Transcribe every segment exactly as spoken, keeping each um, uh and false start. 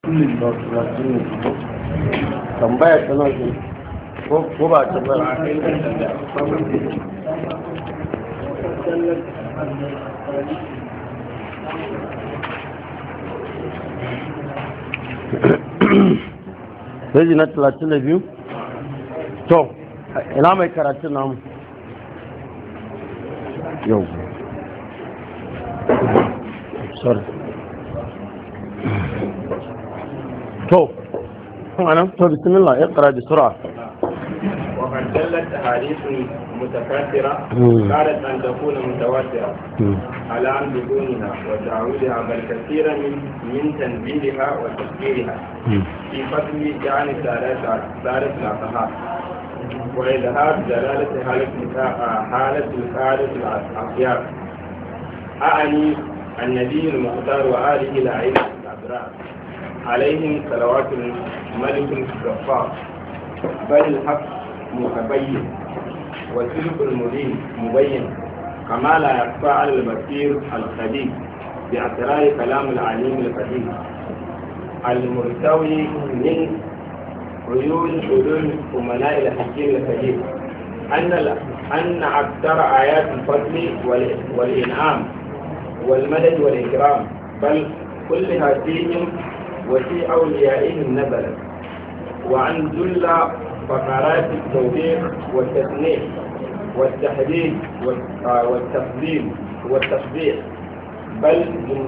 tambaya ta nashi ko ba ta ba sai na talatin da biyu to ina mai karatun namu yau sorry تو أنا تو بسم الله اقرأ بسرعة. وقد دلت أحاديث متكاثرة كانت أن تكون متواترة على أن بدونها وتعويلها بل كثيرا من من تنزيلها وتفسيرها في فضل جعل ثالث الأصحاب وإظهار دلالة حالة حالة الحالة الأخيار. أعني النبي المختار وآله الأئمة الأبرار عليهم صلوات الملك الغفار بل الحق متبين والسلك المبين مبين كما لا يخفى على البصير الخبير باعتراف كلام العليم القدير المرتوي من عيون حلول أمناء الحكيم الكبير أن أن أكثر آيات الفضل والإنعام والمدد والإكرام بل كلها فيهم وفي أوليائهم نزلت وعن جل فقرات التوبيخ والتثنية والتحديد والتفضيل والتصديق بل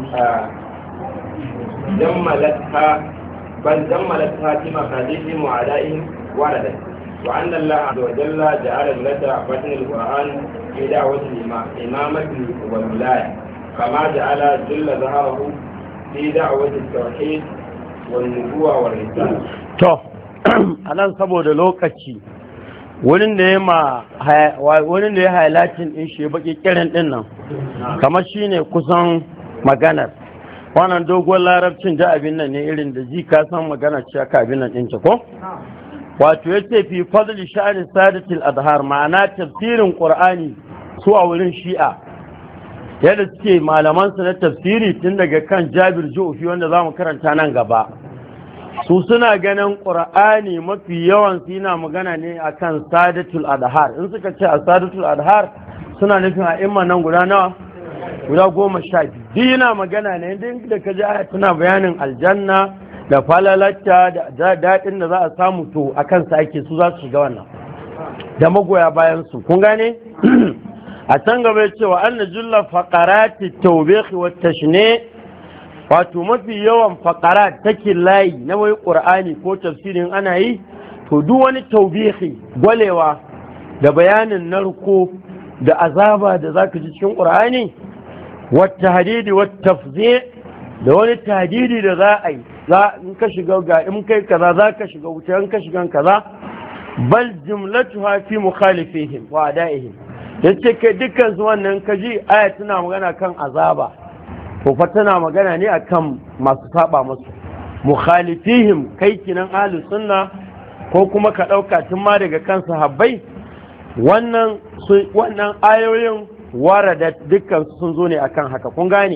جملتها بل جملتها في مقاديرهم وعدائهم وردت وأن الله عز وجل جعل لك بطن القرآن في دعوة الإمامة والولاية كما جعل جل ظهره في دعوة التوحيد والنبوة والرسالة. to anan saboda lokaci wurin da ya ma wurin da ya highlighting din shi baki kiran din nan kamar shine kusan maganar wannan dogon larabcin da abin nan ne irin da ji ka san magana ce aka abin nan din ta ko wato yace fi fadli sha'ani sadatil adhar ma'ana tafsirin qur'ani su a wurin shi'a yadda suke malaman su na tafsiri tun daga kan Jabir Ju'fi wanda zamu karanta nan gaba su suna ganin ƙur'ani mafi yawan su yana magana ne akan sadatul adhar in suka ce a sadatul adhar suna nufin a imma nan guda nawa guda goma sha biyu duk yana magana ne inda da ka ji aya tana bayanin aljanna da falalata da daɗin da za a samu to akan sa ake su za su shiga wannan da magoya bayan su kun gane a can gaba cewa anna julla faqarati tawbih wa tashni wato mafi yawan faƙara take layi na wai ƙur'ani ko tafsirin ana yi to duk wani taubihi gwalewa da bayanin narko da azaba da zaka ji cikin ƙur'ani wata hadidi wata tafzi da wani tahdidi da za a yi za in ka shiga ga in kai kaza za ka shiga wuta in ka shiga kaza bal jumlatuha fi mukhalifihim wa adaihim yace kai dukkan su wannan kaji aya tana magana kan azaba to fa tana magana ne akan masu saba musu mukhalifihim kai kinan ahlus sunna ko kuma ka dauka tun ma daga kan sahabbai wannan wannan ayoyin warada dukkan sun zo ne akan haka kun gane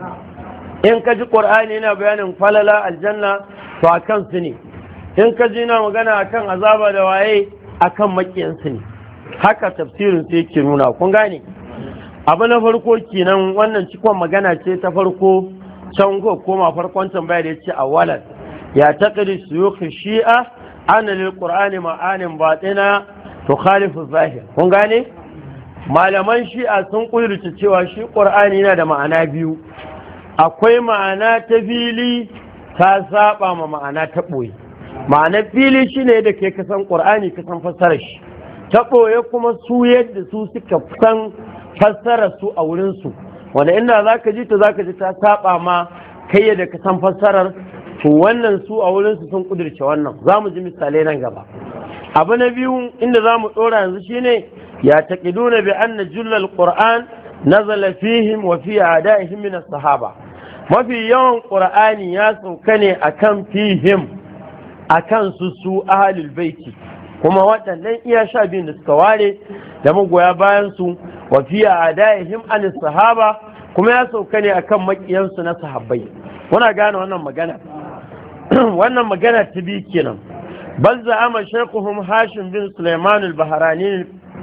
in ka ji qur'ani yana bayanin falala aljanna to akan su ne in ka ji na magana akan azaba da waye akan makiyan su ne haka tafsirin sai yake nuna kun gane abu na farko kenan wannan cikon magana ce ta farko can ko koma farkon tambaya da yace awalan ya taqdi suyukh shi'a ana lil qur'ani ma'anin batina tukhalifu zahir kun gane malaman shi'a sun kudurta cewa shi qur'ani yana da ma'ana biyu akwai ma'ana ta fili ta saba ma ma'ana ta boye ma'ana fili shine da ke kasan qur'ani kasan fassarar shi ta boye kuma su yadda su suka san fassarar su a wurin su wanda inda zaka ji ta zaka ji ta saba ma kai yadda ka san fassarar to wannan su a wurin su sun kudurce wannan zamu ji misalai nan gaba abu na biyu inda zamu dora yanzu shine ya taqiduna bi anna jullal qur'an nazala fihim wa fi a'da'ihim min as-sahaba mafi yawan qur'ani ya sauka ne akan fihim akan su su ahlul baiti kuma waɗannan iya sha biyun da suka ware da magoya bayan su wa fi a'da'ihim an sahaba kuma ya sauka ne akan makiyansu na sahabbai kuna gane wannan magana wannan magana ta bi kenan. bal za'ama shaykhuhum hashim bin sulaiman al-bahrani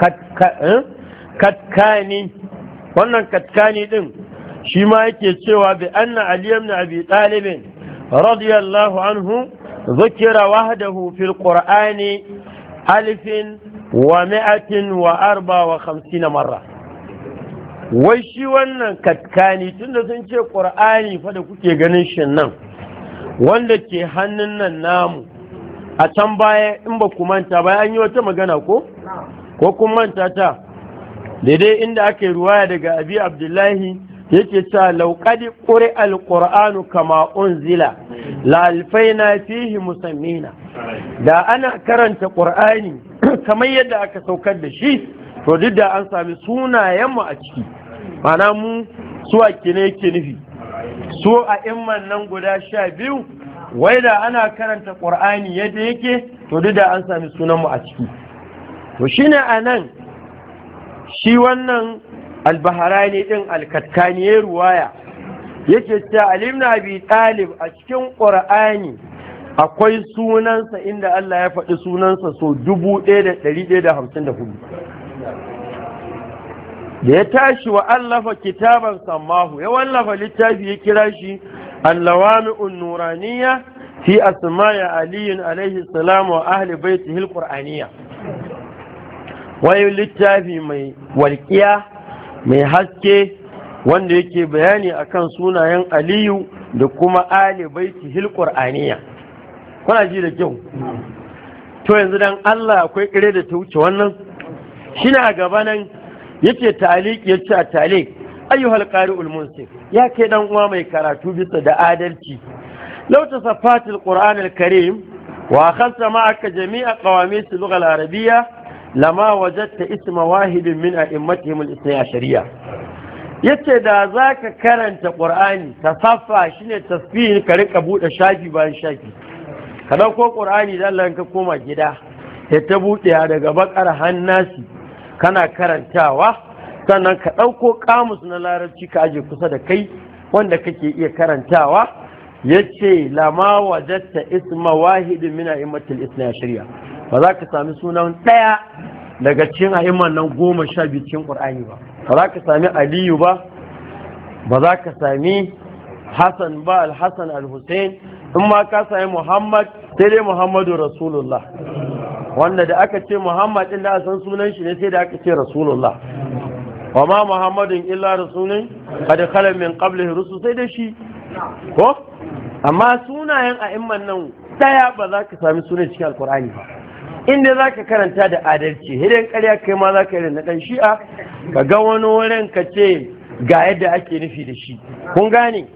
katkani, wannan katkani din shi ma yake cewa bi anna ali ibn abi talib radiyallahu anhu dhukira wahdahu fil qur'ani alifin wa mi'atin wa arba wa khamsina marra. wai shi wannan katkani tunda sun ce qur'ani fa da kuke ganin shi nan wanda ke hannun nan namu, a can baya in ba ku manta ba an yi wata magana ko ko kun manta ta daidai inda ake ruwaya daga abi abdullahi yake cewa lauqadi quri alqur'anu kama unzila la alfaina fihi musammina, da ana karanta qur'ani kamar yadda aka saukar da shi to duk da an sami sunayen mu a ciki. Mana mu su ake ne yake nufi su a imman nan guda sha biyu, wai da ana karanta qur'ani yadda yake to duk da an sami sunan mu a ciki. To shine anan shi wannan al-baharani din al-katkani ya ruwaya yake cewa Ali ibn Abi Talib a cikin Qur'ani akwai sunansa inda Allah ya faɗi sunansa so dubu ɗaya da ɗari ɗaya da hamsin da hudu. Da ya tashi wa allafa kitaban sammahu, ya wallafa littafi ya kira shi Al-Lawami'un Nuraniyya fi asma'i Ali alaihi salam wa ahli baitihi al-Qur'aniyya. Wai littafi mai walƙiya mai haske wanda yake bayani akan sunayen Aliyu da kuma ali baiti hil qur'aniya. Kuna ji da kyau? To yanzu dan Allah akwai kire da ta wuce wannan? Shine a gaba nan yace ta'liq yace a ta'liq ayyuhal qari'ul munsif, ya kai dan uwa mai karatu bisa da adalci, law tasaffatil qur'anil karim wa akhadta ma'aka jami'a qawamis al-lugha al-arabiyya lama wajadta isma wahidin min a'immatihim al-ithnay ashariyya. yace da zaka karanta qur'ani tasaffa shine tasfihi ka rika bude shafi bayan shafi, ka dauko qur'ani da Allah ka koma gida sai ta bude daga bakar hannasi kana karantawa, sannan ka dauko kamus na larabci ka aje kusa da kai wanda kake iya karantawa. yace lama wajadta isma wahidin min a'immatil ithnay ashariyya, ba za ka sami sunan ɗaya daga cikin a'imman nan goma sha biyu cikin ƙur'ani ba. Ba za ka sami Aliyu ba, ba za ka sami Hassan ba, Al-Hassan Al-Hussein, in ma ka sami Muhammad sai dai Muhammadu Rasulullah, wanda da aka ce Muhammad ɗin da a san sunan shi ne sai da aka ce Rasulullah. Wa ma Muhammadun illa rasulun qad khala min qablihi rusul, sai da shi ko amma sunayen a'imman nan daya ba za ka sami sunan cikin alkur'ani ba. Inda za ka karanta da adalci, hidan ƙarya kai ma za ka yi na ɗan shi'a ka ga wani wurin ka ce ga yadda ake nufi da shi. Kun gane?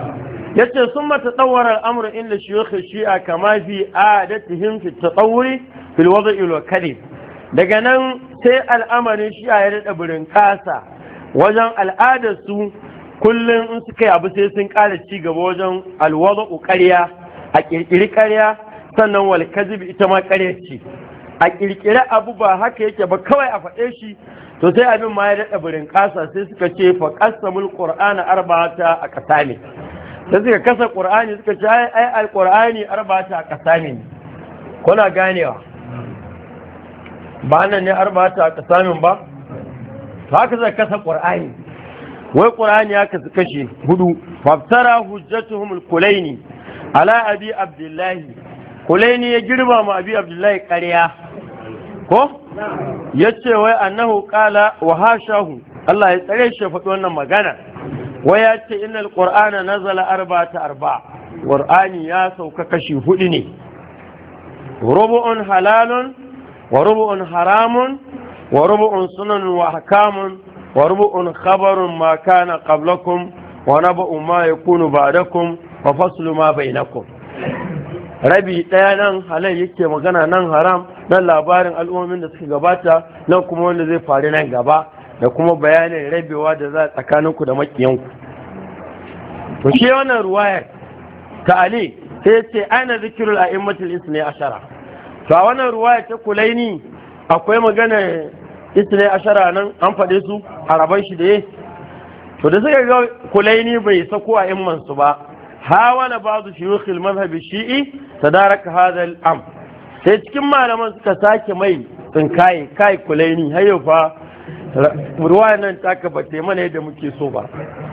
Ya ce sun mata tsawara al'amuran inda shiyokar shi'a kama fi adatihim fi tsawuri fil wada ilo kare. Daga nan sai al'amarin shi'a ya daɗa burin ƙasa wajen al'adarsu, kullum in suka yi abu sai sun ƙara ci gaba wajen alwada ƙarya, a ƙirƙiri ƙarya, sannan wal kazib ita ma ƙarya ce, a ƙirƙiri abu ba haka yake ba kawai a faɗe shi. To sai abin ma ya daɗa burin ƙasa, sai suka ce fa qasamul qur'ana arba'ata a ƙasami, sai suka kasa qur'ani suka ce ai ai alqur'ani arba'ata a ƙasami. Kuna ganewa ba nan ne arba'ata a ƙasamin ba? Haka suka kasa qur'ani, wai qur'ani ya kasu kashe hudu. faftara hujjatuhum al-kulaini ala abi abdullahi, kulaini ya girma ma abi abdullahi ƙarya ko ya ce wai annahu qala wa hashahu, Allah ya tsare shi faɗi wannan magana, wai ya ce innal qur'ana nazala arba'ata arba, qur'ani ya sauka kashi hudu ne, rubu'un halalun wa rubu'un haramun wa rubu'un sunan wa ahkamun wa rubu'un khabarun ma kana qablakum wa nabu'un ma yakunu ba'dakum wa faslu ma bainakum. Rabi ɗaya nan halal yake magana, nan haram, nan labarin al'ummomin da suka gabata, nan kuma wanda zai faru nan gaba, da kuma bayanin rabewa da za a tsakaninku da makiyanku. To shi wannan ruwayar ta Ali sai ce ana zikirul a'immatul isnai ashara. To a wannan ruwayar ta Kulaini akwai magana isnai ashara nan an faɗe su a raban shi da ye. To da suka ga Kulaini bai sako a'imman su ba, hawala ba'd shuyukh al-madhhab shi'i tadaraka hadha al-amr sai cikin malaman suka sake mai tsinkaye kai kulaini hayo fa ruwa nan taka bate mana yadda muke so ba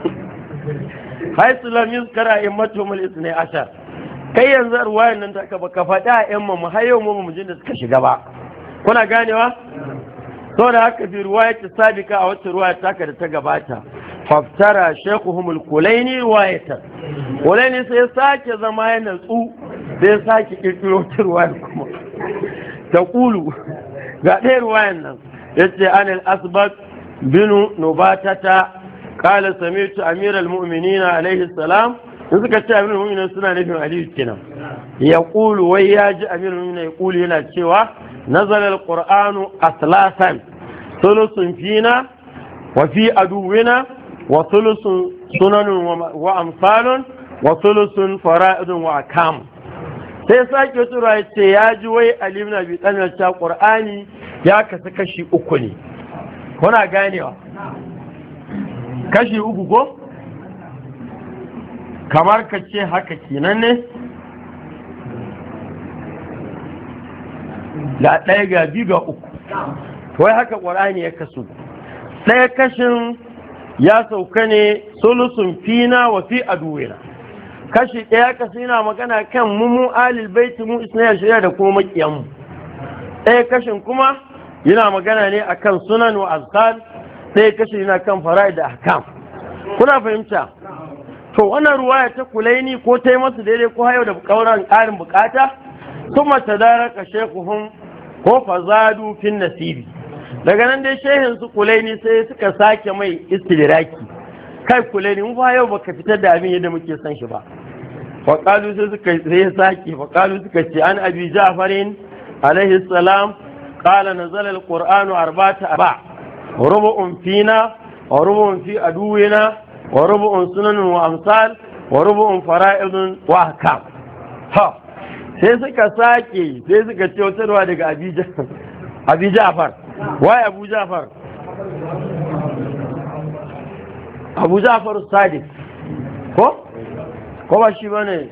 haisu lam yuzkara immatum al-ithni ashar kai yanzu ruwayan nan taka baka faɗi a yan mu hayo mu mu jin da suka shiga ba kuna ganewa saboda haka bi ruwayat sabiqa a wata ruwaya taka da ta gabata faftara shaykhuhum al-kulaini riwayatan kulaini sai sake zama ya natsu sai sake kirkiro ruwaya kuma ta kulu ga ɗaya ruwayan nan yace anil asbaq binu nubatata qala sami'tu amiral mu'minina alayhi salam in suka ce amiral mu'minin suna nufin aliyu kenan ya kulu wai ya ji amiral mu'minin ya kulu yana cewa nazala alqur'anu aslasan thuluthun fina wa fi aduwina wa thuluthun sunanun wa amsalun wa thuluthun fara'idun wa akam sai sake tura ya ce ya ji wai aliyu na bi tsanar ta qur'ani ya kasu kashi uku ne kuna ganewa kashi uku ko kamar ka ce haka kenan ne ga ɗaya ga biyu ga uku wai haka ƙwarani ya kasu ɗaya kashin ya sauka ne sulusun fina wa fi aduwina kashi ɗaya kasu yana magana kan mu alil baiti mu isnayar shirya da kuma makiyanmu ɗaya kashin kuma yana magana ne akan sunan wa azkar ɗaya kashin yana kan fara'id da ahkam kuna fahimta to wannan ruwaya ta kulaini ko ta yi masu daidai ko hayo da kauran ƙarin bukata kuma tadaraka shekuhun ko fazadu fin nasibi daga nan dai shehin su kulaini sai suka sake mai istidraki kai kulaini mu ba yau baka fitar da abin yadda muke san shi ba fa qalu sai suka sai sake fa qalu suka ce an abi ja'farin alaihi salam qala nazala alqur'anu arba'ata aba rubu'un fina wa rubu'un fi aduwina wa rubu'un sunanun wa amsal wa rubu'un fara'idun wa ahkam ha sai suka sake sai suka ce wata ruwa daga abi ja'far wai abu ja'far abu ja'far sadiq ko ko ba shi bane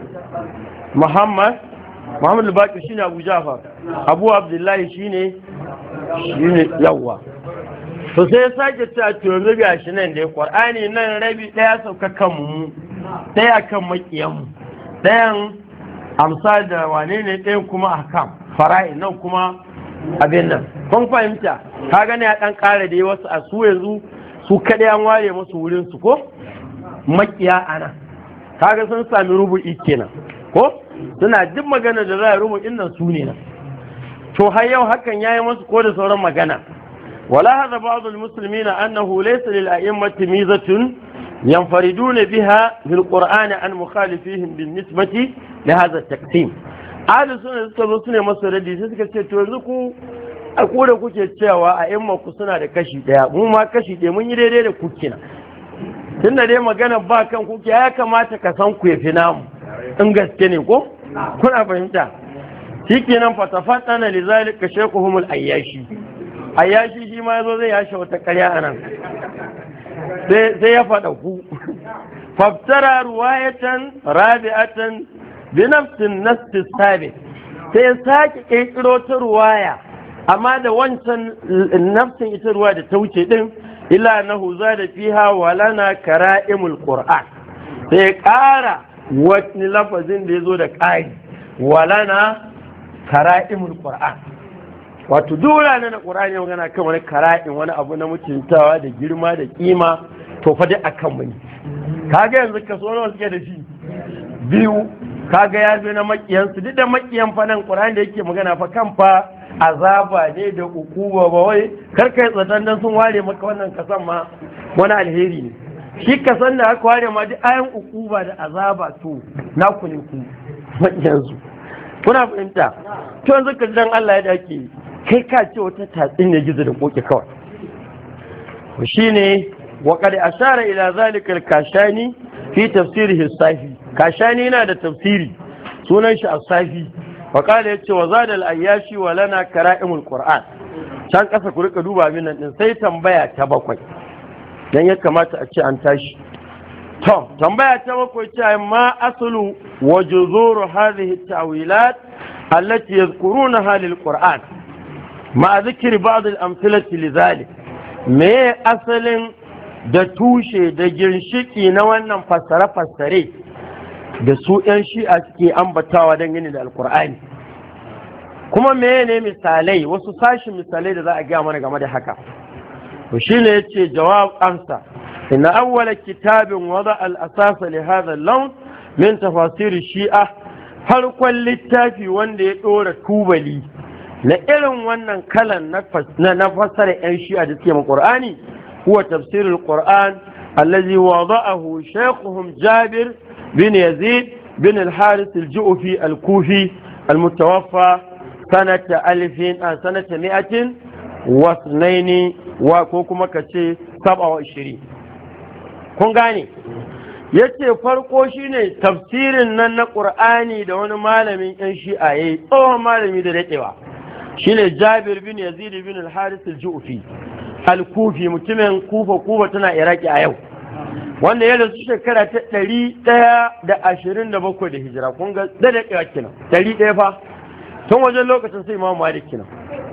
muhammad muhammad al-baqir shine abu ja'far abu abdullahi shine shine yawa to sai ya sake ta to yanzu ga shi nan da qur'ani nan rabi daya sauka kan mu daya kan makiyan mu dayan amsa da wane ne ɗayan kuma ahkam fara'i nan kuma abin nan kun fahimta ka gane ya ɗan ƙara da wasu a su yanzu su kaɗai an ware musu wurin su ko makiya ana kaga sun sami rubu'i kenan ko suna duk magana da za a rubu'in nan su ne nan to har yau hakan yayi musu ko da sauran magana wala hadha ba'd al-muslimina annahu laysa lil a'immati mizatun ينفردون بها في القرآن عن مخالفيهم بالنسبة لهذا التقسيم أهل السنة suka sune masu radi sai suka ce to yanzu ku a ku da kuke cewa a yan ku suna da kashi daya mu ma kashi daya mun yi daidai da ku kina tunda dai magana ba kan ku ya kamata ka san ku yafi namu in gaske ne ko kuna fahimta shikenan fatafatana lizalika shaykhuhum al-ayyashi ayyashi shi ma yazo zai yashe wata karya anan sai ya faɗa ku faftara ruwayatan rabi'atan bi nafsin nasti sabi sai sake kirkiro ta ruwaya amma da wancan nafsin ita ruwa da ta wuce din ila nahu zada fiha walana kara'imul qur'an sai ƙara wani lafazin da yazo da ƙari walana kara'imul qur'an wato dole ne na qur'ani magana kan wani kara'in wani abu na mutuntawa da girma da kima to fa dai akan mu ne kaga yanzu ka so nawa suke da shi biyu kaga ya zo na makiyan su duk da makiyan fa nan qur'ani da yake magana fa kan fa azaba ne da ukuba ba wai kar kai tsatan dan sun ware maka wannan kasan ma wani alheri ne shi kasan da aka ware ma duk ayan ukuba da azaba to na ku ne ku makiyan su kuna fahimta to yanzu ka dan Allah ya dake kai ka ce wata tatsin ne gizo da koki kawai shi ne wa qad ashara ila zalika al-kashani fi tafsirihi as-safi kashani yana da tafsiri sunan shi as-safi wa qala yace wa zada al-ayyashi wa lana kara'imul qur'an can kasa ku rika duba min nan din sai tambaya ta bakwai dan ya kamata a ce an tashi to tambaya ta bakwai ce ma aslu wa juzuru hadhihi at-ta'wilat allati yadhkurunaha lil-Qur'an ma dhikri ba'd al-amthilati lidhalik me asalin da tushe da ginshiki na wannan fassare-fassare da su 'yan shi'a suke ambatawa dangane da alkur'ani kuma meye ne misalai wasu sashin misalai da za a gaya mana game da haka to shine yace jawab amsa inna awwala kitabin wada al-asas li hadha al-lawn min tafasir shi'a farkon littafi wanda ya dora tubali na irin wannan kalan na fassara 'yan shi'a da suke ma qur'ani huwa tafsir al-qur'an الذي وضعه شيخهم جابر بن يزيد بن الحارث الجؤفي الكوفي المتوفى سنة ألف سنة مئة واثنين وكوكما كتشي سبعة وعشرين kun gane yace farko shine tafsirin nan na Qur'ani da wani malamin yan shi'a yayi tsohon malami da dadewa shine Jabir bin Yazid bin al-Harith al-Ju'fi al-Kufi mutumin Kufa Kufa tana Iraki a yau wanda ya rasu shekara ta ɗari ɗaya da ashirin da bakwai da hijira kun ga da daɗewa kenan ɗari ɗaya fa tun wajen lokacin sai Imam Malik kenan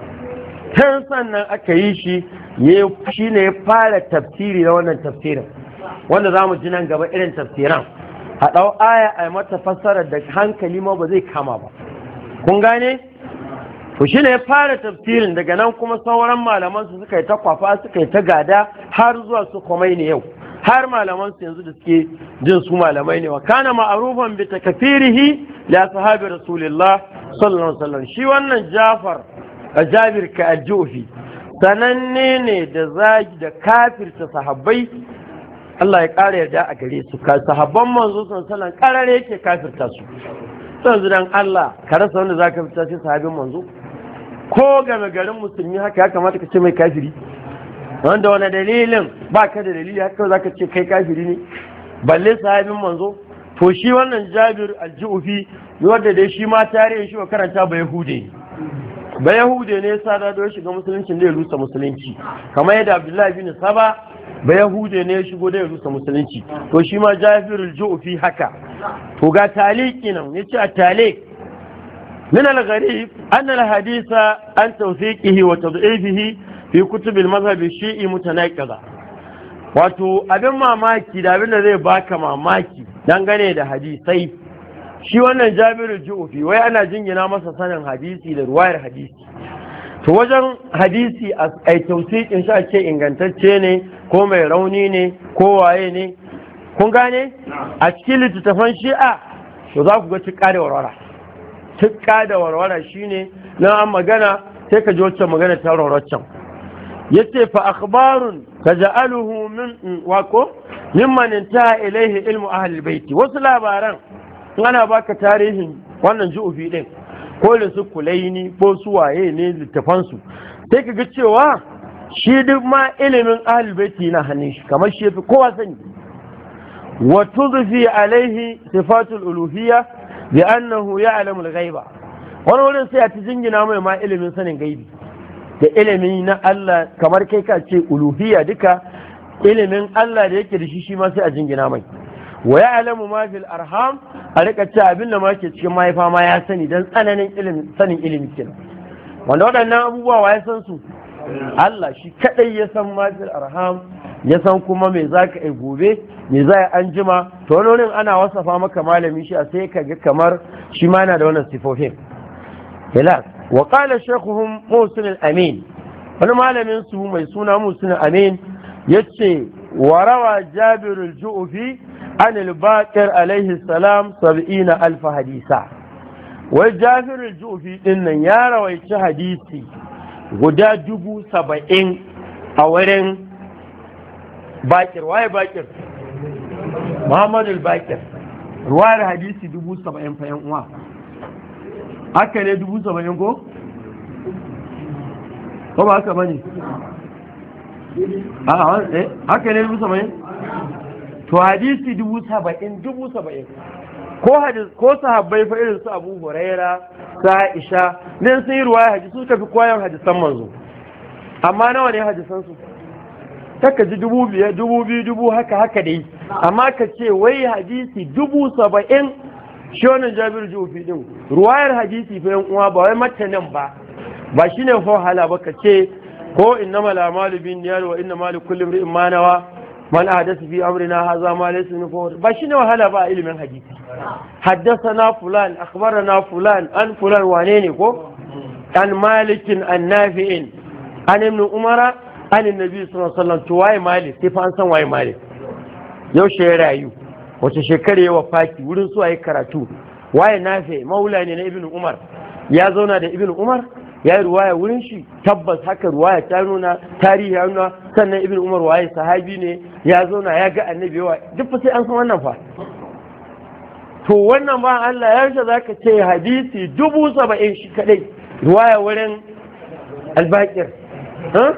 tun sannan aka yi shi shi ne ya fara tafsiri na wannan tafsirin wanda za mu ji nan gaba irin tafsiran a ɗau aya a mata fassarar da hankali ma ba zai kama ba kun gane to shi ne ya fara tafsirin daga nan kuma sauran malaman su suka yi ta kwafa suka yi ta gada har zuwa su Khomeini yau har malaman su yanzu da suke jin su malamai ne wa kana ma'rufan bi takfirihi li ashabi rasulillah sallallahu alaihi wasallam shi wannan Jafar Jabir ka al-Jufi sananne ne da zagi da kafirta sahabbai Allah ya ƙara yarda a gare su ka sahabban manzo sallallahu alaihi wasallam karare yake kafirta su yanzu dan Allah ka rasa wanda zaka fita sai sahabin manzo ko game garin musulmi haka ya kamata ka ce mai kafiri wanda wani dalilin ba ka da dalili haka za ka ce kai kafiri ne balle sahabin manzo to shi wannan Jabir al-Ju'fi wanda dai shi ma tarihin shi wa karanta ba Yahude ba Yahude ne sa da ya shiga musulunci da ya rusa musulunci kamar yadda Abdullahi bin Saba ba Yahude ne ya shigo da ya rusa musulunci to shi ma Jabir al-Ju'fi haka to ga taliki nan yace a talik من الغريب أن الحديث عن توثيقه وتضعيفه في كتب المذهب الشيعي متناقضة wato abin mamaki da abin da zai baka mamaki dangane da hadisai shi wannan Jabiru Ju'fi wai ana jingina masa sanin hadisi da ruwayar hadisi to wajen hadisi a tausikin shi ake ingantacce ne ko mai rauni ne ko waye ne kun gane a cikin littattafan shi'a to za ku ga tukka da warwara tukka da warwara shine na an magana sai ka ji wacce magana ta warwarcan yace fa akhbarun taj'aluhu min wako mimman intaha ilayhi ilmu ahli albayt wasu labaran ana baka tarihin wannan Ju'fi din ko da su Kulaini ko su waye ne littafan su sai ka ga cewa shi duk ma ilimin ahli albayt na hannun shi kamar shi fi kowa sani wa tudfi alaihi sifatul uluhiyya bi annahu ya'lamu al-ghaiba wani wurin sai a ci jingina mai ma ilimin sanin gaibi da ilimi na Allah kamar kai ka ce uluhiyya duka ilimin Allah da yake da shi shi ma sai a jingina mai wa ya'lamu ma fil arham a rika ce abin da ma ke cikin mahaifa ma ya sani dan tsananin ilimin sanin ilimi kenan wanda waɗannan abubuwa wa ya san su Allah shi kadai ya san ma fil arham ya san kuma me zaka yi gobe me za a an jima to wani wurin ana wasafa maka malami shi a sai ka ga kamar shi ma yana da wannan sifofin hilas wa qala shaykhuhum Muhsin al-Amin wani malamin su mai suna Muhsin al-Amin yace wa rawa Jabir al-Ju'fi an al-Baqir alayhi salam sab'ina alf hadisa wai Jabir al-Ju'fi din nan ya rawaici hadisi guda dubu saba'in a wurin Baqir waye Baqir Muhammad al-Baqir ruwayar hadisi dubu saba'in fa yan uwa haka ne dubu saba'in ko? ko ba haka bane? a eh haka ne dubu saba'in? to hadisi dubu saba'in dubu saba'in ko hadis ko sahabbai fa irin su Abu Huraira sa Aisha ne sun yi ruwaya hadisi suka fi koyan hadisan manzo amma nawa ne hadisan su taka ji dubu biyar dubu biyu dubu haka haka dai, amma ka ce wai hadisi dubu saba'in shi wannan Jabir Jufi din ruwayar hadisi fa yan uwa ba wai matanin ba ba shine fa hala ba ka ce ko innamal a'malu binniyat wa innamal likulli imrin ma nawa man ahdatha fi amrina hadha ma laysa minhu ba shine wahala ba ilimin hadisi. Haddathana fulan akhbarana fulan an fulan wane ne ko an malikin an nafi'in an ibn umara an annabi sallallahu alaihi wasallam to waye malik sai fa an san waye malik yau shi ya rayu wace shekara ya wafaki wurin su ayi karatu waye nafi maula ne na ibn umar ya zauna da ibn umar ya yi ruwaya wurin shi tabbas haka ruwaya ta nuna tarihi ya nuna sannan ibn umar waye sahabi ne ya zauna ya ga annabi yawa duk fa sai an san wannan fa to wannan ba Allah ya yarda zaka ce hadisi dubu saba'in shi kadai ruwaya wurin albaqir ha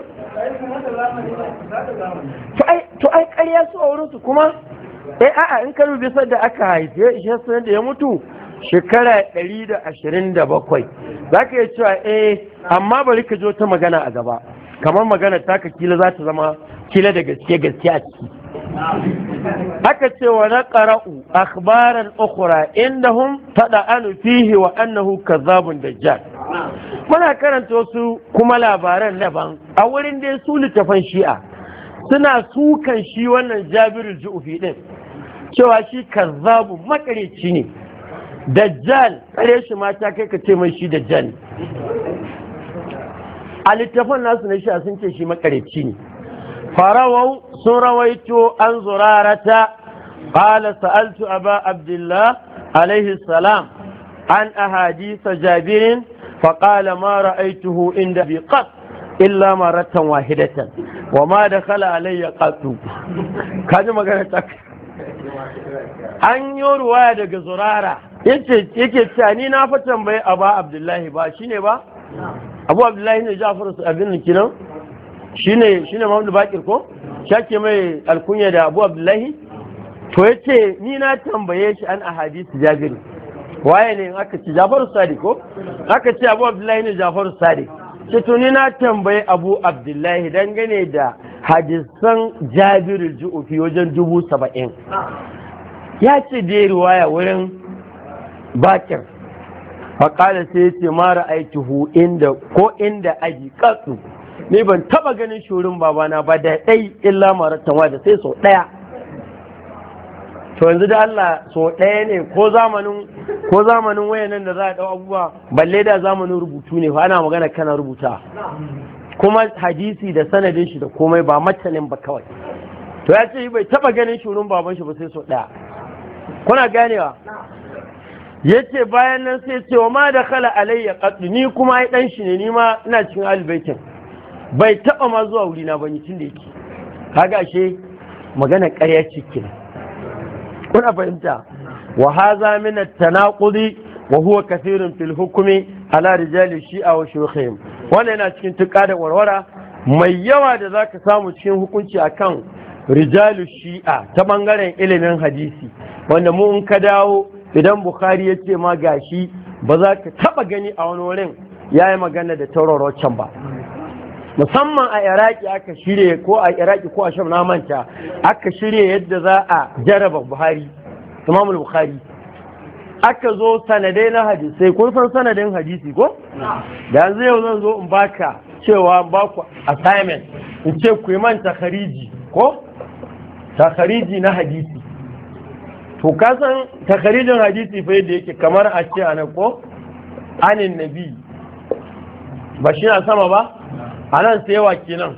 to ai ƙarya su a wurinsu kuma eh a'a in ka rubi da aka haife shi sai da ya mutu shekara ɗari da ashirin da bakwai za ka iya cewa eh amma bari ka jo ta magana a gaba kamar magana taka kila za ta zama kila da gaske gaske a ciki aka ce wa na qara'u akhbaran ukhra indahum tada'anu fihi wa annahu kazzabun dajjal muna karanta wasu kuma labaran daban a wurin dai su littafan shi'a suna sukan shi wannan Jabir Ju'fi din cewa shi kazzabu makareci ne dajjal kare shi mata kai ka ce mai shi dajjal a littafan nasu na shi'a sun ce shi makareci ne farawau sun rawaito an zurarata qala sa'altu aba abdullah alaihi salam an ahadisa jabirin فقال ما رأيته عند أبي قط إلا مرة واحدة وما دخل علي قط كاجي magana ta an yi ruwaya daga zurara yace yake cewa ni na fa tambaye Aba Abdullahi ba shine ba Abu Abdullahi ne Ja'far abin kinan shine shine Muhammad Bakir ko shake mai alkunya da Abu Abdullahi to yace ni na tambaye shi an ahadisi Jabir waye ne aka ce Jafaru Sadiq ko aka ce Abu Abdullahi ne Jafaru Sadiq ce to ni na tambayi Abu Abdullahi dangane da hadisan Jabir Ju'fi wajen dubu saba'in ya ce da riwaya wurin Bakir faƙala sai ya ce mara aiki inda ko inda aji katsu ni ban taba ganin shurin babana ba da ɗai illa maratan da sai sau ɗaya to yanzu da Allah so ɗaya ne ko zamanin ko zamanin wayannan da za a ɗau abubuwa balle da zamanin rubutu ne fa ana magana kana rubuta kuma hadisi da sanadin shi da komai ba matanin ba kawai to ya ce bai taba ganin shurin baban shi ba sai so ɗaya kuna ganewa yace bayan nan sai ce wa ma da khala alayya qad ni kuma ai dan shi ne ni ma ina cikin albaitin bai taba ma zuwa wuri na bane tun da yake kaga ashe magana ƙarya cikin kuna fahimta wa hadha min at-tanaqudi wa huwa kathirun fil hukmi ala rijali shi'a wa shuyukhihim wannan yana cikin tuka da warwara mai yawa da zaka samu cikin hukunci akan rijalu shi'a ta bangaren ilimin hadisi wanda mu in ka dawo idan bukhari ya ce ma gashi ba za ka taba gani a wani wurin ya yi magana da taurarocin ba musamman a iraki aka shirya ko a iraki ko a sham na manta aka shirya yadda za a jaraba buhari imamul bukhari aka zo sanadai na hadisai kun san sanadin hadisi ko da yanzu yau zan zo in baka cewa baku assignment in ce ku yi man takhariji ko takhariji na hadisi to ka san takharijin hadisi fa yadda yake kamar a ce anan ko anin nabi ba shi na sama ba anan sai wa kenan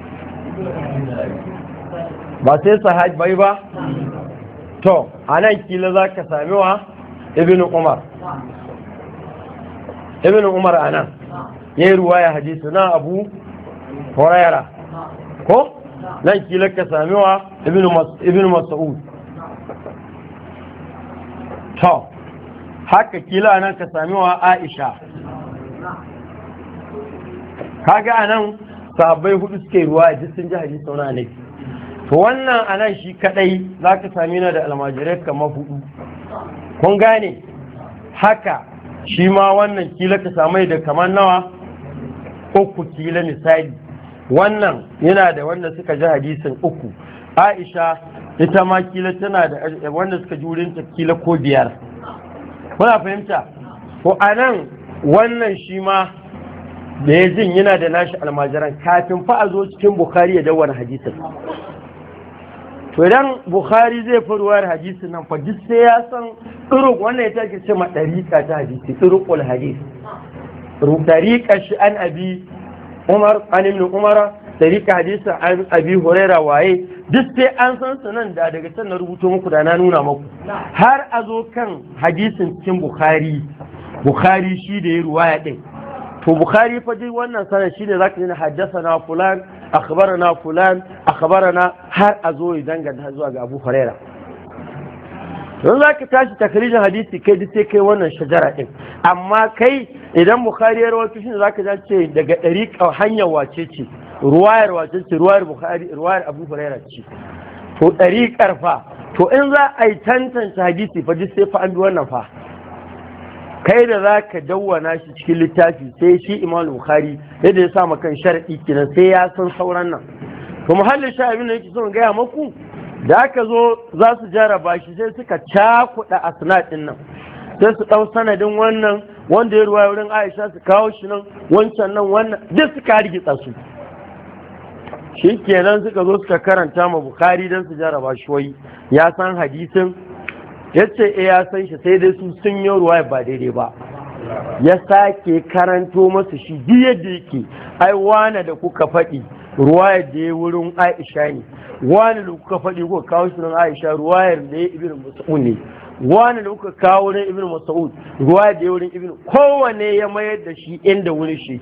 ba sai sahabi bai ba to anan kila zaka sami wa ibnu umar ibnu umar anan yayi ruwaya hadisi na abu hurairah ko nan kila ka sami wa ibnu ibnu mas'ud to haka kila nan ka sami wa Aisha kaga anan sahabbai hudu suke ruwa duk sun ji hadisi wannan ne to wannan anan shi kadai zaka sami na da almajirai kamar hudu kun gane haka shi ma wannan kila ka samai da kamar nawa uku kila misali wannan yana da wanda suka ji hadisin uku, Aisha ita ma kila tana da wanda suka ji wurin ta kila ko biyar. Kuna fahimta? Ko anan wannan shi ma da ya jin yana da nashi almajiran kafin fa a zo cikin Bukhari ya dawwana hadisin. To idan Bukhari zai faruwar hadisin nan fa duk sai ya san turuq wannan ya take ce ma dariqa ta hadisi, turuqul hadis. Dariqa shi an abi Umar an ibn Umara, dariqa hadisi an abi Huraira waye, duk sai an san su nan da daga can na rubuto muku da na nuna muku. Har a zo kan hadisin cikin Bukhari, Bukhari shi da ya ruwaya din. To Bukhari fa dai wannan sanar shi ne zaka ji haddathana fulan, akhbarana fulan, akhbarana har a zo idan ga zuwa ga Abu Huraira. Don zaka tashi takrijin hadisi kai duk sai kai wannan shajara din. Amma kai idan Bukhari ya rawaito shi ne zaka ji ce daga dariqa hanyar wace ce, ruwayar wace ce, ruwayar Bukhari, ruwayar Abu Huraira ce. To dariqar fa, to in za a yi tantance hadisi fa duk sai fa an bi wannan fa. Kai da za ka dawwana shi cikin littafi sai shi Imam Bukhari yadda ya sa kan shar'i kenan sai ya san sauran nan. To muhallin sha abin da yake son gaya maku da aka zo za su jaraba shi sai suka cakuɗa asnad din nan, sai su ɗau sanadin wannan wanda ya ruwaya wurin Aisha su kawo shi nan, wancan nan wannan duk suka rigitsa su. Shi kenan suka zo suka karanta ma Bukhari don su jaraba shi wai ya san hadisin, yace eh ya san shi sai dai su sun yi ruwaya ba daidai ba. Ya sake karanto masu shi duk yadda yake, ai wane da kuka faɗi ruwayar da ya wurin Aisha ne, wane da kuka faɗi kuka kawo shi nan Aisha ruwayar da ya Ibn Mas'ud ne, wane da kuka kawo wurin Ibn Mas'ud ruwayar da ya wurin Ibn, kowane ya mayar da shi inda wurin shi.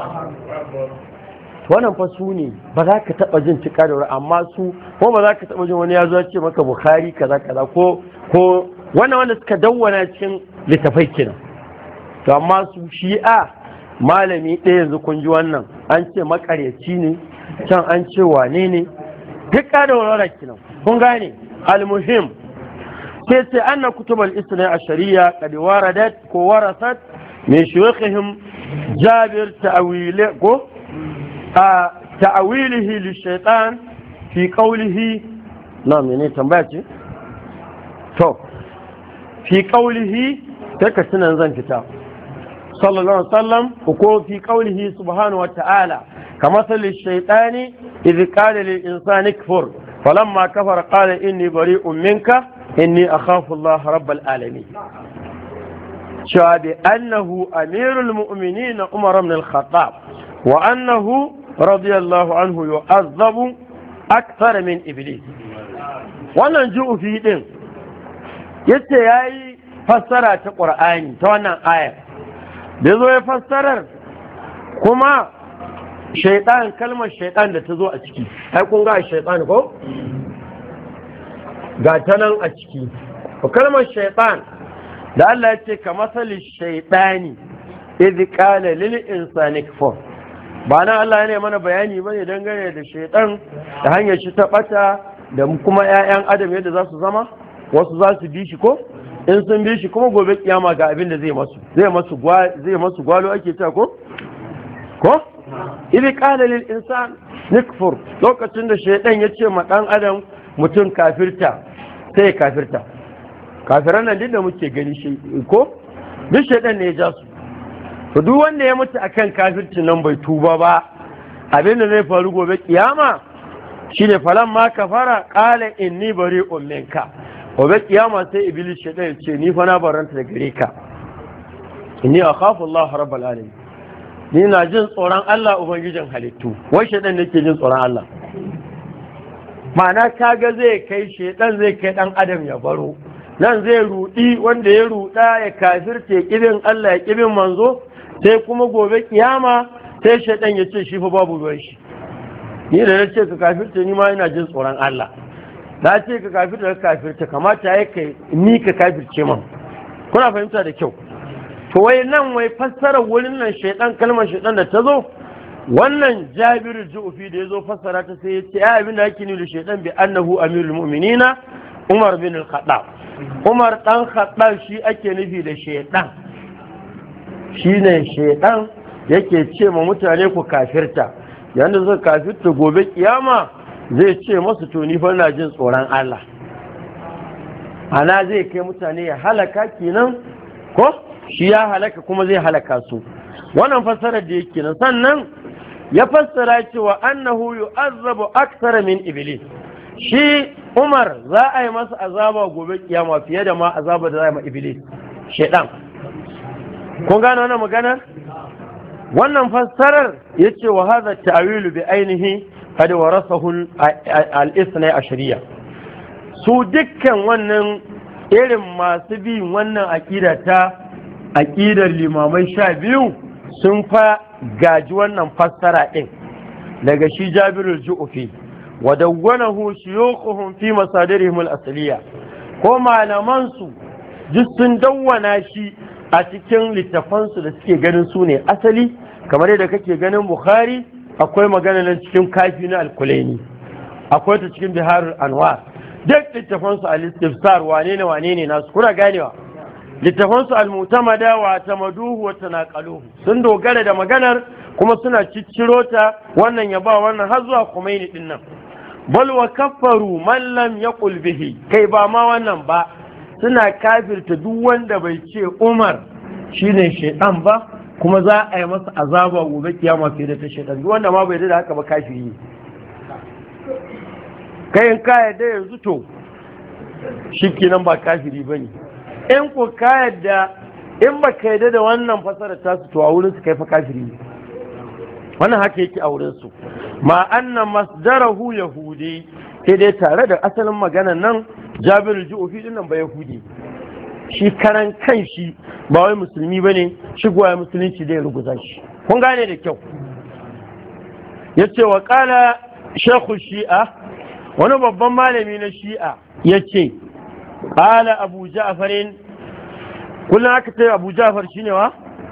Wannan fa su ne ba za ka taɓa jin cika da wuri, amma su ko ba za ka taɓa jin wani ya zo ce maka Bukhari kaza kaza ko ko wannan wanda suka dawwana cikin littafai kenan. To amma su shi'a malami ɗaya yanzu kun ji wannan an ce makaryaci ne, can an ce wane ne, duk da warwara kenan. Kun gane almuhim sai sai anna kutubal isna ashariya qad waradat ko warasat min shuyukhihim Jabir ta'wili ko a ta'wilihi lishaitan fi qawlihi na mene tambaya ce to fi qawlihi kaka tunan zan fita sallallahu alaihi wasallam ko fi qawlihi subhanahu wa ta'ala kama sallil shaytani idh qala lil insani kfur falamma kafara qala inni bari'un minka inni akhafu Allah rabbal alamin. Cewa bi annahu amirul mu'minin Umar ibn al-Khattab wa annahu radiyallahu anhu yu'azzabu akthar min iblis. Wannan ju'ufi din yace yayi fassara ta Qur'ani ta wannan aya. Da zo ya fassarar kuma shaytan, kalmar shaytan da ta zo a ciki. Ai kun ga shaytan ko? Ga ta nan a ciki. Kalmar shaytan da Allah ya ce ka masali shaytani idh qala lil insani kfur. Ba nan Allah ya mana bayani bane dangane da shaytan da hanyar shi ta bata da kuma ƴaƴan adam yadda za su zama, wasu za su bi shi ko in sun bi shi kuma gobe kiyama ga abin da zai masu zai masu zai masu gwalo ake ta ko ko idh qala lil insan nikfur, lokacin da shaytan ya ce ma dan adam mutum kafirta sai kafirta. Kafiran nan da muke gani shi ko duk shaytan ne ya ja su. To duk wanda ya mutu akan kafirci nan bai tuba ba, abin da zai faru gobe kiyama shine falan ma kafara qala inni bari'un minka. Gobe kiyama sai iblis shaytan ya ce ni fa na baranta da gare ka, inni akhafu Allah rabbal alamin, ni na jin tsoron Allah ubangijin halittu. Wai shaytan ne ke jin tsoron Allah, ma'ana kaga zai kai shaytan zai kai dan adam ya baro nan, zai rudi wanda ya ruda ya kafirce kibin Allah ya kibin manzo, sai kuma gobe kiyama sai shaytan ya ce shi fa babu ruwan shi. Ni da na ce ka kafirce ni ma ina jin tsoron Allah, na ce ka kafirta ka kafirta kamata ya kai ni ka kafirce man. Kuna fahimta da kyau? To wai nan wai fassara wurin nan shaytan, kalmar shaytan da ta zo wannan Jabir Ju'fi da yazo fassara ta sai ya ce ai abin da yake nuni da shaytan bi annahu amirul mu'minina Umar bin al-Khattab. Umar dan Khattab shi ake nufi da shaytan, shine shaytan yake ce ma mutane ku kafirta, yanda suka kafirta gobe kiyama zai ce masu to ni fa ina jin tsoron Allah, ana zai kai mutane ya halaka kenan ko shi ya halaka kuma zai halaka su. Wannan fassarar da yake nan, sannan ya fassara cewa annahu yu'azzabu akthara min iblis, shi Umar za a yi masa azaba gobe kiyama fiye da ma azaba da za a yi ma iblis shedan. kun gane wannan maganar? Wannan fassarar yace wa hadha ta'wilu bi ainihi qad warasahu al-ithnay ashariya. Su dukkan wannan irin masu bi wannan aqida ta aqidar limamai sha biyu sun fa gaji wannan fassara din daga shi Jabirul Ju'fi wa dawwanahu shuyukhuhum fi masadirihim al-asliya, ko malaman su duk sun dawwana shi a cikin littafansu da suke ganin su ne asali, kamar yadda kake ganin Bukhari akwai magana nan cikin kafi na al-Kulaini, akwai ta cikin Biharul Anwar, duk littafansu al-Istifsar wane ne wane ne nasu kuna ganewa, littafansu al-Mu'tamada wa tamaduhu wa tanaqaluhu sun dogara da maganar kuma suna cicciro ta wannan ya ba wannan har zuwa Khomeini din nan. Bal wa kaffaru man lam yaqul bihi, kai ba ma wannan ba, suna kafirta duk wanda bai ce Umar shine shaitan ba kuma za a yi masa azaba gobe kiyama fiye da ta shaitan. Duk wanda ma bai da haka ba kafiri. Kai in ka yarda yanzu to shikenan ba kafiri bane. In ko ka yarda in ba ka yarda da wannan fasara ta su to a wurin su kai fa kafiri ne. Wannan haka yake a wurin su. Ma anna masdarahu yahudi, sai dai tare da asalin maganar nan Jabir Ju'fi din nan ba yahudi, shi karan kan shi ba wai musulmi bane, shigowa musulunci zai ruguza shi. Kun gane da kyau? Yace wa qala shaykhu shi'a, wani babban malami na shi'a yace qala Abu Ja'farin, kullum aka ce Abu Ja'far shine wa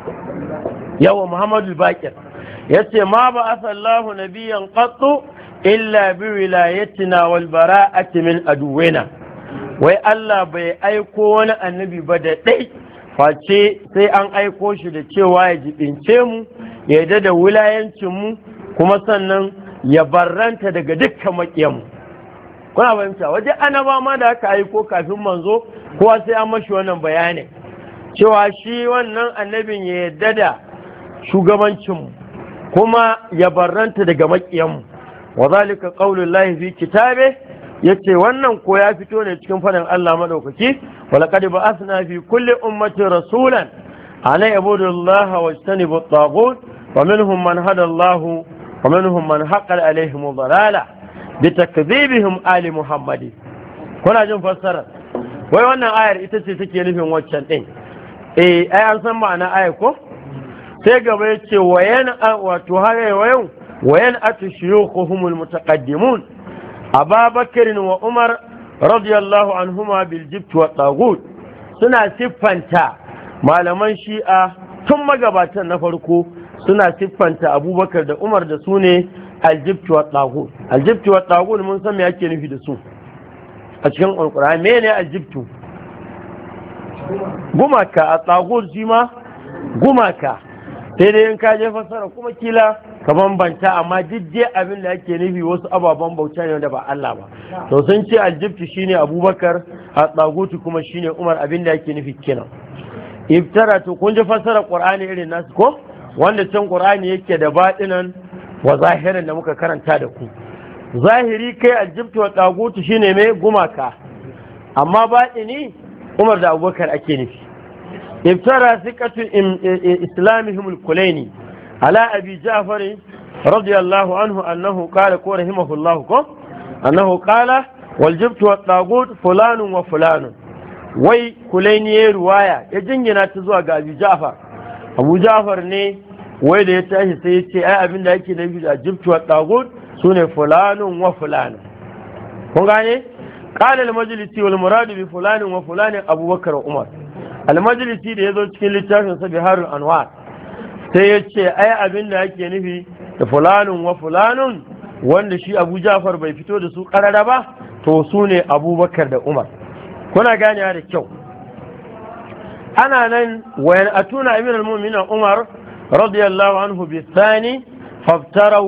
yawa Muhammadu Baqir, yace ma ba asallahu nabiyyan qattu illa bi wilayatina wal bara'ati min aduwina, wai Allah bai aiko wani annabi ba da dai face sai an aiko shi da cewa ya jibince mu, ya yarda da wilayancin mu, kuma sannan ya barranta daga dukkan makiyan mu. Kuna fahimta? Waje annaba ma da aka aiko kafin manzo kowa sai an mashi wannan bayanin cewa shi wannan annabin ya yarda da shugabancin mu kuma ya barranta daga makiyanmu. Wa zalika qaulullahi fi kitabe, yace wannan ko ya fito ne cikin fadin Allah madaukaki, wa laqad ba'athna fi kulli ummatin rasulan an ya'budu Allaha wajtanibu at-taghut wa minhum man hada Allahu wa minhum man haqqal alaihim ad-dalala bi takdhibihim ali Muhammad. Kuna jin fassara? Wai wannan ayar ita ce take nufin waccan din. Eh ai an san ma'ana ayar ko? Sai gaba ya ce wayan wato hare wayan wayan atshuyukhuhum almutaqaddimun Abubakar wa Umar radiyallahu anhuma bil jibt wa tagut, suna siffanta malaman Shi'a tun magabatan na farko suna siffanta Abubakar da Umar da su ne aljibt wa tagut. Aljibt wa tagut mun san me yake nufi da su a cikin Alqur'ani. Mene aljibtu? Gumaka. A tagut shi ma gumaka. Sai dai in ka je fassara kuma kila ka bambanta, amma duk abin da yake nufi wasu ababen bauta ne da ba Allah ba. To sun ce aljibti shine Abubakar, a tsagutu kuma shine Umar, abin da yake nufi kenan. Iftara, to kun ji fassara Qur'ani irin nasu ko? Wanda can Qur'ani yake da batinan wa zahirin da muka karanta da ku. Zahiri kai aljibti wa tsagutu shine mai gumaka, amma batini Umar da Abubakar ake nufi. ابترى ثقة إسلامهم الكليني على أبي جعفر رضي الله عنه أنه قال رحمه الله أنه قال والجبت والطاغوت فلان وفلان. وي كليني رواية يجنجنا تزوى أبي جعفر. أبو جعفر ني وي da ya tashi sai ya ce ai abin da yake da biyu a jibtu wa tagut sune fulanun wa fulan. Kun gane? Qala al-majlisi wal murad bi fulanin wa fulanin Abubakar wa Umar. Al-majlisi da yazo cikin littafin sa Biharul Anwar sai ya ce ai abin da yake nufi da fulanun wa fulanun wanda shi Abu Ja'far bai fito da su karara ba, to su ne Abubakar da Umar. Kuna ganewa da kyau? Ana nan wayan atuna amirul mu'minin Umar radiyallahu anhu bi thani faftaraw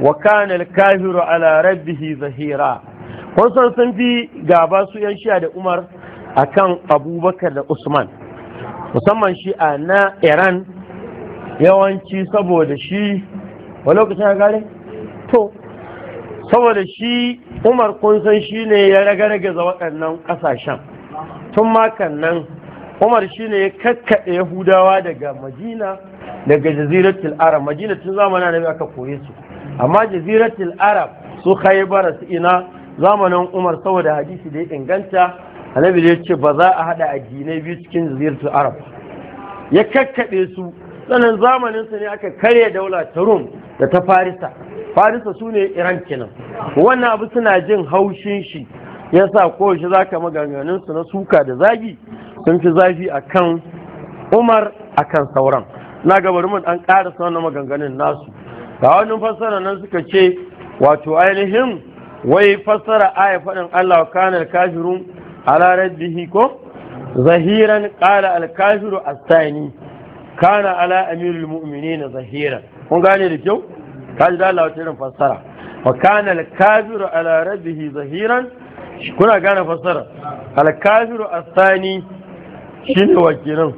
wa kana al-kafiru ala rabbihi zahira. kun san sun fi gaba su yan shi'a da Umar akan Abubakar da Usman, musamman shi'a na Iran yawanci saboda shi wa lokacin ya gare to saboda shi Umar kun san shi ne ya ragargaza waɗannan ƙasashen tun makan nan. Umar shi ne ya kakkaɗe Yahudawa daga Madina, daga Jaziratul Arab. Madina tun zamanin Annabi aka kore su, amma Jaziratul Arab su Khaybar su ina zamanin Umar saboda hadisi da ya inganta Annabi ya ce ba za a haɗa addinai biyu cikin Jaziratul Arab, ya kakkaɗe su. Sannan zamanin sa ne aka karya daula ta Rum da ta Farisa. Farisa su ne Iran kenan. Wannan abu suna jin haushin shi, yasa kowace zaka maganganun su na suka da zagi sun fi zafi akan Umar akan sauran. Na ga bari mun an ƙara wannan maganganun nasu. Ga wani fassara nan suka ce wato ainihin wai fassara aya faɗin Allah wa kana al-kafirun ala rabbihi ko zahiran qala al-kafiru as-sani kana ala amirul mu'minin zahiran. kun gane da kyau kaji da Allah wata irin fassara wa kana al-kafiru ala rabbihi zahiran. kuna gane fassara al-kafiru as-sani shine wakilan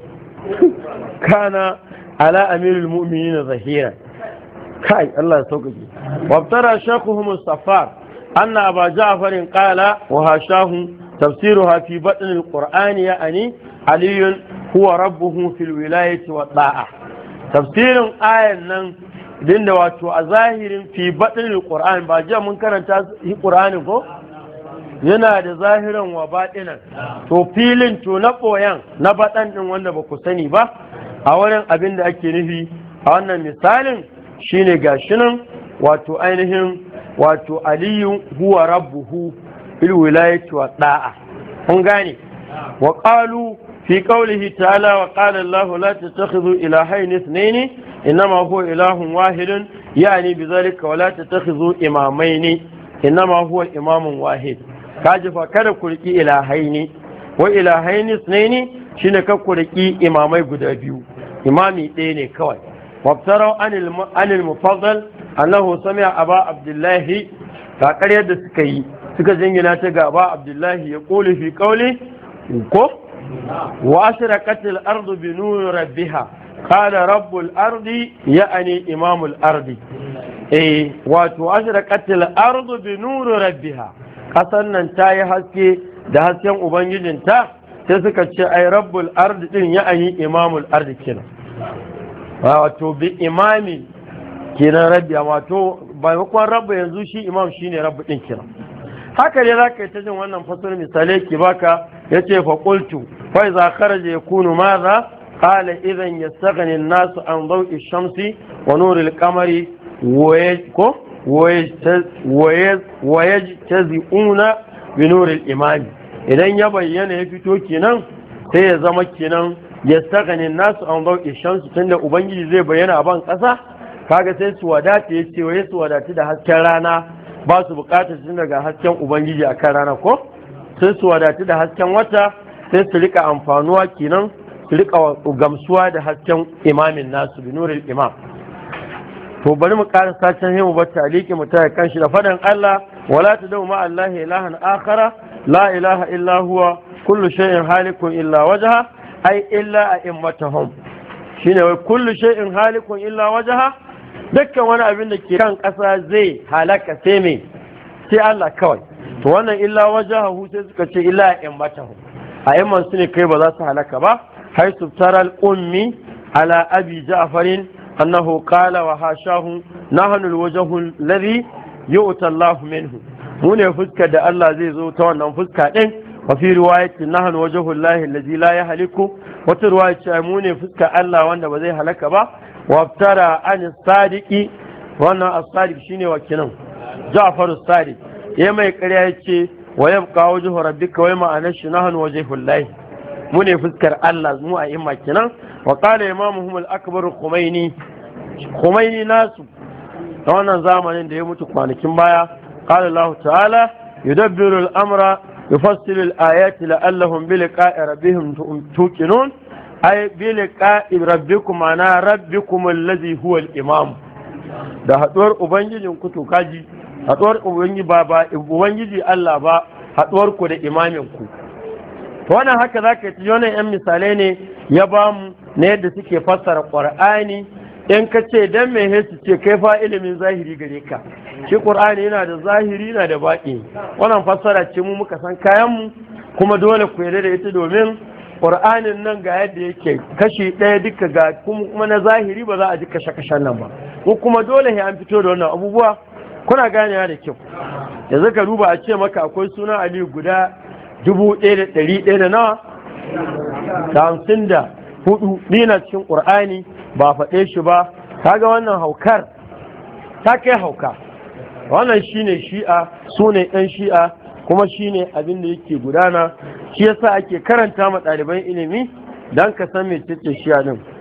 kana ala amirul mu'minin zahiran. kai Allah ya sauƙaƙe. wabtara shaykhuhum as-saffar anna aba ja'far qala wa hashahu tafsiruha fi batn al-qur'an ya'ni ali huwa rabbuhu fil wilayati wa da'a. tafsirin ayan nan din da wato a zahirin fi batn al-qur'an ba jiya mun karanta shi qur'ani ko yana da zahiran wa baɗinan, to filin to na ɓoyan na baɗan ɗin wanda ba ku sani ba a wurin abin da ake nufi a wannan misalin shine gashi nan wato ainihin wato aliyu huwa rabbuhu fil wilayati wa da'a. kun gane wa qalu fi qawlihi ta'ala wa qala Allah la tattakhidhu ilahayn ithnayn inma huwa ilahun wahidun yani bizalika wa la tattakhidhu imamayn inma huwa imamun wahid. kaji fa kada ku riki ilahaini wa ilahaini sunaini shine ka ku riki imamai guda biyu, imami ɗaya ne kawai. wabtarau anil anil mufaddal annahu sami'a aba abdullahi ka ƙaryar da suka yi suka jingina ta ga aba abdullahi ya qulu fi qawli ko wa ashraqatil ardu bi nuri rabbiha qala rabbul ardi ya'ni imamul ardi. eh wato ashraqatil ardu bi nuri rabbiha, ƙasar nan ta yi haske da hasken ubangijinta, sai suka ce ai rabbul ardi din ya ayi imamul ardi kenan, wato bi imami kenan rabbi, wato maimakon rabbi yanzu shi imam shine rabbi din kenan. haka ne za ka yi ta jin wannan fasar misalai ki baka ya ce fa qultu fa iza kharaja yakunu madha qala idan yastaghni an-nasu an dawi shamsi wa nuri al-qamari wa ko wayajtazi'una bi nuril imani. idan ya bayyana ya fito kenan sai ya zama kenan yastaghni nasu an dawi shamsi, tunda ubangiji zai bayyana a ban kasa kaga sai su wadata yace waye su wadata da hasken rana, ba su bukatar tun daga hasken ubangiji akan rana ko sai su wadata da hasken wata, sai su rika amfanuwa kenan su rika gamsuwa da hasken imamin nasu bi nuril imam. to bari mu ƙara sacen mu bar taliki mu taya kanshi da faɗin Allah wala tad'u ma Allahi ilahan akhara la ilaha illa huwa kullu shay'in halikun illa wajha ay illa a'immatuhum. shine wai kullu shay'in halikun illa wajha, dukkan wani abin da ke kan ƙasa zai halaka sai me sai Allah kawai. to wannan illa wajhahu sai suka ce illa a'immatuhum, a'imman su ne kai ba za su halaka ba. haisu taral ummi ala abi ja'farin أنه قال وحاشاه نحن الوجه الذي يؤتى الله منه. هنا فسكة دا الله زي زو توانا فسكة إن وفي رواية نحن وجه الله الذي لا يهلك، وفي رواية شاموني فسكة الله وانا بزي هلك با. وابترى عن الصادق وانا الصادق شيني وكنم جعفر الصادق يما يكريا ويبقى وجه ربك ويما أنش نحن وجه الله mune fuskar Allah mu a imma kenan. wa qala imamuhum al-akbar Khomeini, Khomeini nasu a wannan zamanin da ya mutu kwanakin baya, qala Allah ta'ala yudabbiru al-amra yufassilu al-ayati la'allahum bi liqa'i rabbihim tuqinun, ay bi liqa'i rabbikum ana rabbikum alladhi huwa al-imam. da haduwar ubangijin ku to kaji haduwar ubangiji ba ba ubangiji Allah ba haduwar ku da imamin ku to wannan haka zaka yi wannan yan misalai ne ya ba mu na yadda suke fassara Qur'ani in ka ce dan me hesu ce kai fa ilimin zahiri gare ka shi Qur'ani yana da zahiri yana da baki wannan fassara ce mu muka san kayan mu kuma dole ku yarda da ita domin Qur'anin nan ga yadda yake kashi ɗaya duka ga kuma na zahiri ba za a ji kashe-kashen nan ba ko kuma dole sai an fito da wannan abubuwa kuna ganewa da kyau yanzu ka duba a ce maka akwai sunan Aliyu guda dubu ɗaya da ɗari ɗaya da nawa da hamsin da hudu na cikin Qur'ani ba faɗe shi ba kaga wannan haukar ta kai hauka wannan shine shi'a sune ɗan shi'a kuma shine abin da yake gudana shi yasa ake karanta ma ɗaliban ilimi dan ka san mecece shi'a din